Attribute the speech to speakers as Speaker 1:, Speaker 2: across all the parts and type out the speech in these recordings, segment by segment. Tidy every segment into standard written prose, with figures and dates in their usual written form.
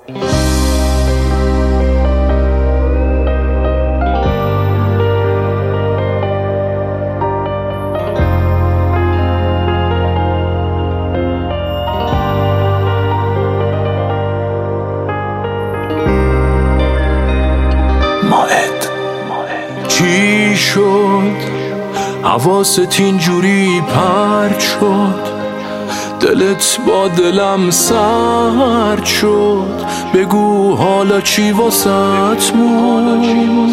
Speaker 1: چی شد؟ حواست اینجوری پرت شد، دلت با دلم سرد شد. بگو حالا چی واسط موند؟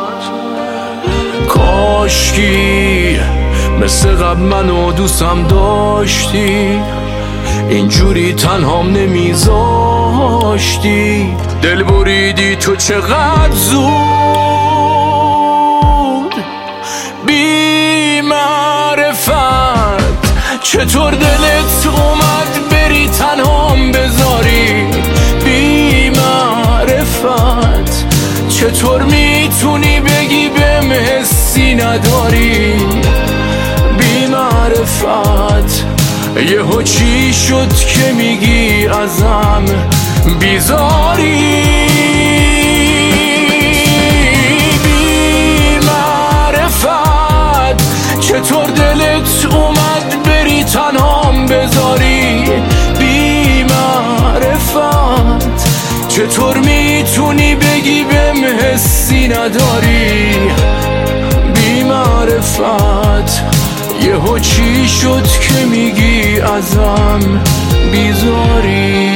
Speaker 1: کاشکی مثل قبل منو دوستم داشتی، اینجوری تنهام نمیذاشتی. دل بریدی تو چقدر زود، بی معرفت. چطور دلت اومد بری تنهام بذاری؟ بی معرفت. چطور میتونی بگی بهم حسی نداری؟ بی معرفت. یهو چی شد که میگی ازم بیزاری؟ بی معرفت. چطور دلت اومد بری تنهام بذاری؟ بی معرفت. چطور میتونی بگی بهم حسی نداری؟ بی معرفت. یهو چی شد که میگی ازم بیزاری؟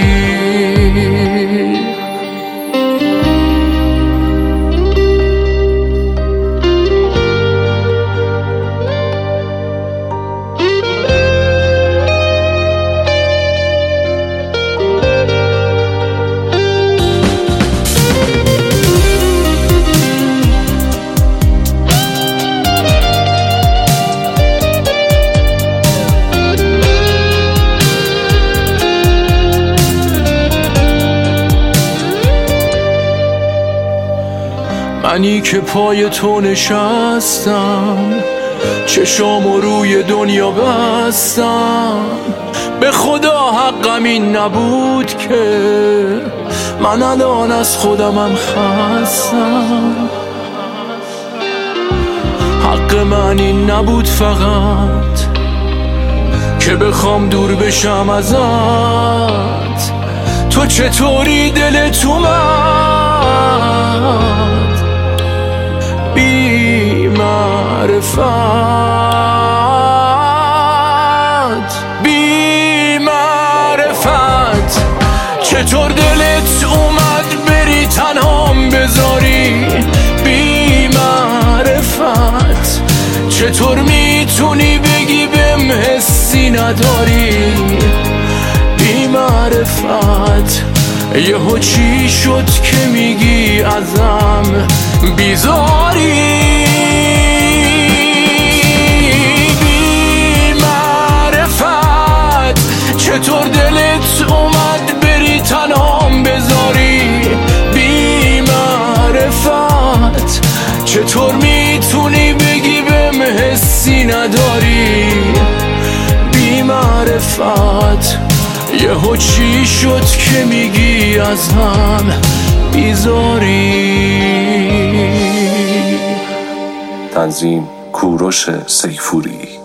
Speaker 1: منی که پای تو نشستم، چشامو روی دنیا بستم. به خدا حقم این نبود که من الان از خودمم خستم. حق من این نبود فقط که بخوام دور بشم ازت. تو چطوری دلت اومد بی معرفت؟ بی معرفت. چطور دلت اومد بری تنهام بذاری؟ بی معرفت. چطور میتونی بگی بهم حسی نداری؟ بی معرفت. یهو چی شد که میگی ازم بیزاری؟ بی معرفت. چطور دلت اومد بری تنهام بذاری؟ بی معرفت. چطور میتونی بگی بهم حسی نداری؟ بی معرفت. یهو چی شد که میگی ازم بیزاری؟
Speaker 2: تنظیم کوروش سیفوری.